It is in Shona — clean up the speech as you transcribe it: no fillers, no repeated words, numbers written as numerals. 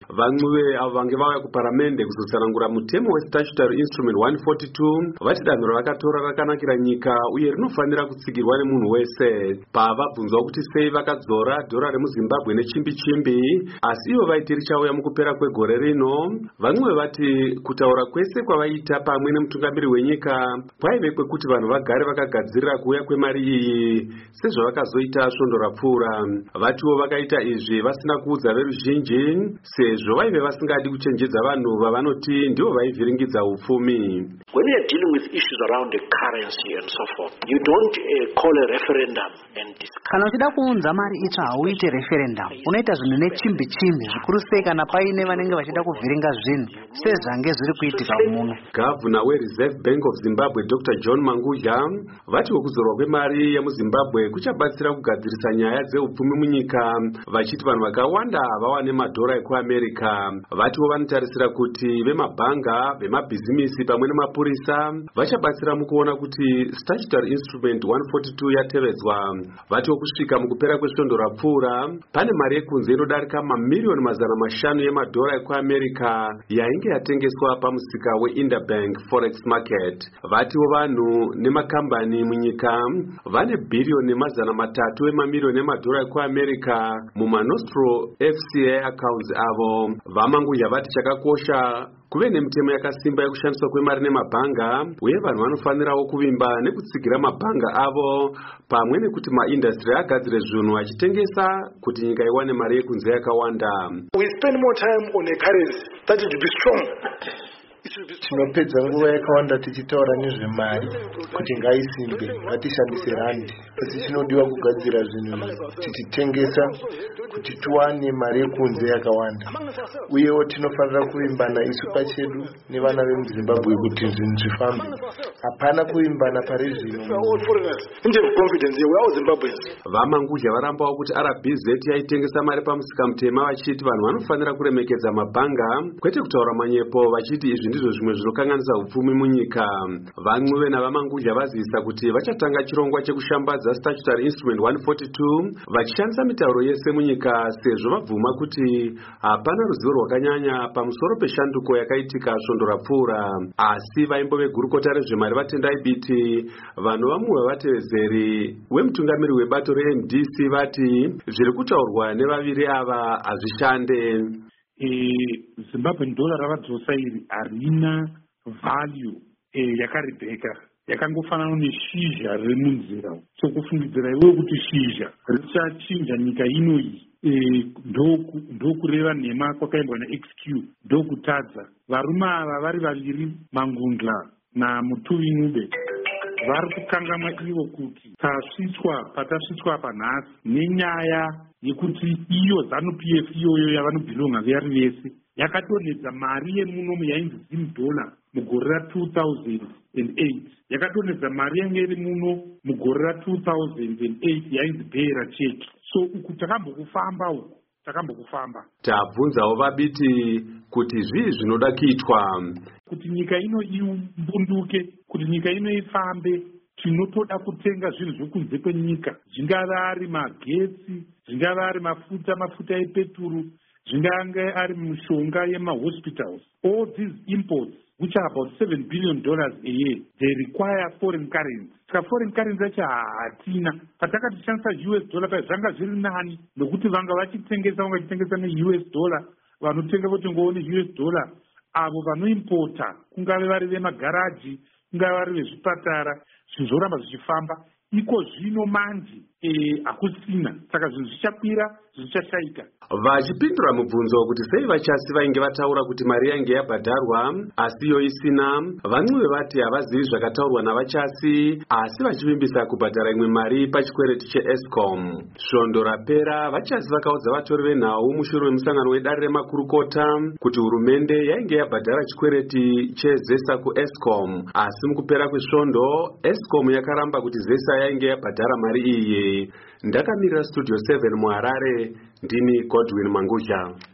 vamwe avo vange vauya kuparamende kuzotsanangura mutemo westatutory instrument 142 vati danho ravakatora rakanakira nyika uye rinofanira kutsigirwa nemunhu wese. Pavabvunzwa kuti sei vakadzora dhora remuzimbabwe nechimbi-chimbi asi ivo vaiti richauya mukupera kwegore rino, vamwe vati kutaura kwese kwavaita pamwe nemutungamiri wenyika kwaive kwekuti vanhu vagare vakagadzirira kuuya kwemari iyi sezvavakazoita svondo rapfuura. Vatiwo vakaita izvi vasina kuudza veruzhinji sezvo vaive vasingadi kuchenjedza vanhu vavanoti ndivo vaivhiringidza upfumi. When you are dealing with issues around the currency and so forth, you don't call a referendum and discuss. Kana uchida kuunza mari itsva hauite referendum, unoita zvinhu nechimbi-chimbi, zvikuru sei kana paine vanenge vachida kuvhiringa zvinhu sezvange zviri kuitika muno. Gavana weReserve Bank of Zimbabwe Dr. John Mangudya vatiwo kuzorwa kwemari yemuzimbabwe kuchabatsira kugadzirisa nyaya dzeupfumi munyika, vachiti vanhu vakawanda vawane madhora ekuAmerica. Vatiwo vanotarisira kuti vemabhanga, vemabhizimisi pamwe nemapurisa vachabatsira mukuona kuti statutory instrument 142 yatevedzwa. Vatiwo kusvika mukupera kwesvondo rapfuura pane mari yekunze inodarika mamiliyoni 500 yemadhora ekuAmerica yainge yatengeswa pamusika weInterbank Forex Market. Vatiwo vanhu nemakambani munyika vane bhiriyoni 300 emamiliyoni emadhora ekuAmerica mumaNostro FCA accounts avo. Vamangudya vati chakakosha kuve nemitemo yakasimba yekushandiswa kwemari nemabhanga uye vanhu vanofanirawo kuvimba nekutsigira mabhanga avo pamwe nekuti maindastry agadzire zvinhu achitengesa kuti nyika iwane mari yekunze yakawanda. We spend more time on a currency that it will be strong. Tinopedza nguva yakawanda tichitaura nezvemari kuti ngaisimbe, ngatishandise randi, asi chinodiwa kugadzira zvinhu tichitengesa kuti tiwane mari yekunze yakawanda. Uyewo tinofanira kuvimbana isu pachedu nevana vemuZimbabwe kuti zvinhu zvifambe. Hapana kuvimbana pari zvino. Vamangudya varambawo kuti RBZ yaitengesa mari pamusika mutema vachiti vanhu vanofanira kuremekedza mabhanga kwete kutaura manyepo, vachiti izvi ndizvo zvimwe zvinokanganisa upfumi munyika. Vamwe navamangudya vazivisa kuti vachatanga chirongwa chekushambadza statutory instrument 142 vachishandisa mitauro yese munyika sezvo vabvuma kuti hapana ruzivo rwakanyanya pamusoro peshanduko yakaitika svondo rapfuura. Asi vaimbo vegurukota rezvemari vatendai biti vanhu vamwe vavatevedzeri wemutungamiri webato reMDC vati zviri kutaurwa nevaviri ava hazvishande. Zimbabwean dollar ravadzosa iri harina value yakaribheka, yakangofanana neshizha remunzira. So kufungidzira iwe kuti shizha richachinja nyika ino iyi ndokureva nhema kwakaimbwa naXQ, ndokutadza. Varume ava vari vaviri, Mangundla naMutuvi Ngube, vari kukangamwa ivo kuti patasvitswa panhasi nenyaya yekuti iyo ZANU-PF iyoyo yavanobhilonga vari vese yakadonhedza mari yemunomu yainzi $10 mugore ra2008, yakadonhedza mari yange iri muno mugore ra2008 yainzi Beira Check. So uku takambokufamba uku takambokufamba. Tabvunzawo vabiti kuti zvii zvinoda kuitwa kuti nyika ino imbunduke, kuti nyika ino ifambe. Tinotoda kutenga zvinhu zvokunze kwenyika, zvingava ari magetsi, zvingava ari mafuta epeturu, zvingange ari mishonga yemahospitals. All these imports, which are about $7 billion a year, they require foreign currency. Saka foreign currency yacho hatina. Patakatishandisa US dollar pa zvanga zviri nani, nokuti vanga vachitengesa ne-US dollar, vanotenga votengawo ne-US dollar. Avo vanoimporta, kungave vari vemagaraji, kungave vari vezvipatara, zvizoramba zvichifamba. Iko zvino manje hakusina, saka zvinhu zvichakwira, zvichashaika. Vachipindura mubvunzo kuti sei vachasi vainge vataura kuti mari yainge yabhadharwa asi iyo isina, vamwe vati havazivi zvakataurwa navachasi asi vachivimbisa kubhadhara imwe mari pachikwereti cheEscom. Svondo rapera vachasi vakaudza vatori venhau mushure memusangano wedare remakurukota kuti hurumende yainge yabhadhara chikwereti cheZESA kuEscom, asi mukupera kwesvondo Escom yakaramba kuti ZESA yainge yabhadhara mari iyi. Ndakamirira Studio 7 muHarare, ndini Godwin Mangudya.